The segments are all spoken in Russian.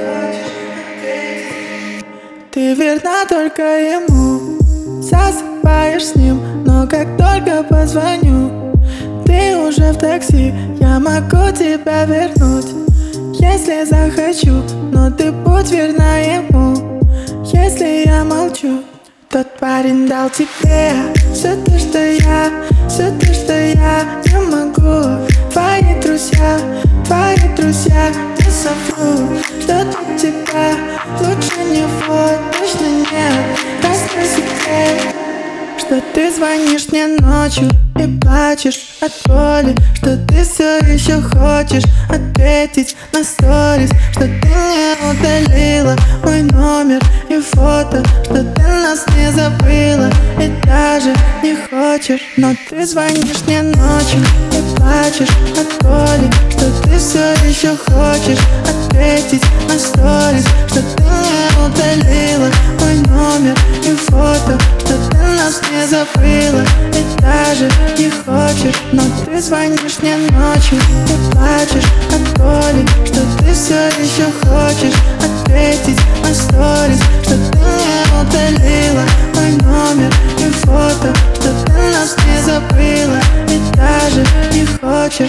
Ты верна только ему, засыпаешь с ним, но как только позвоню, ты уже в такси, я могу тебя вернуть, если захочу, но ты будь верна ему. Если я молчу, тот парень дал тебе все то, что я не могу. Твои друзья не соврут, что для тебя лучше него точно нет. Простой секрет, что ты звонишь мне ночью и плачешь от боли, что ты все еще хочешь ответить на сторис, что ты не удалила мой номер и фото, что ты нас не забыла и даже не хочешь. Но ты звонишь мне ночью и плачешь от боли, что ты все еще хочешь ответить на сторис, что ты не удалила мой номер и фото, что ты нас не забыла и даже не хочешь. Но ты звонишь мне ночью и плачешь от боли, что ты все еще хочешь ответить на сторис, что ты не удалила мой номер и фото, что ты нас не забыла и даже не хочешь.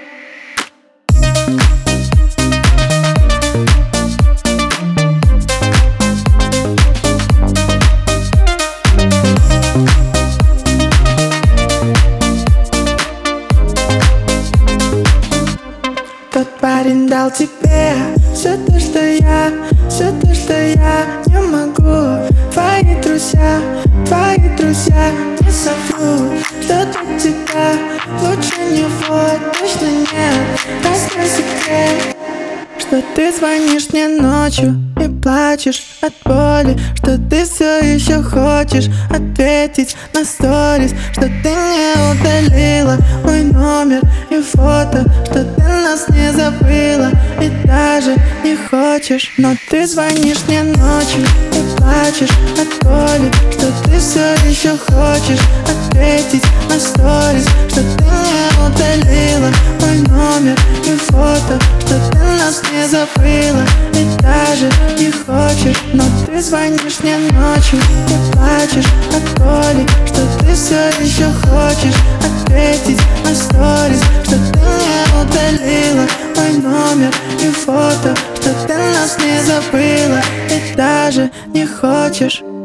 Тот парень дал тебе все то, что я не могу. Твои друзья не соврут, что для тебя лучше него точно нет. Простой секрет, что ты звонишь мне ночью и плачешь от боли, что ты все еще хочешь ответить на сторис, что ты не удалила мой номер и фото, что ты нас не забыла и даже не хочешь. Но ты звонишь мне ночью и плачешь от боли, что ты все еще хочешь ответить на сторис, что ты не удалила мой номер и фото, что ты нас не забыла и даже не хочешь. Но ты звонишь мне ночью и плачешь от боли, что ты все еще хочешь ответить на сторис, что ты не удалила мой номер и фото, что ты нас не забыла и даже не хочешь.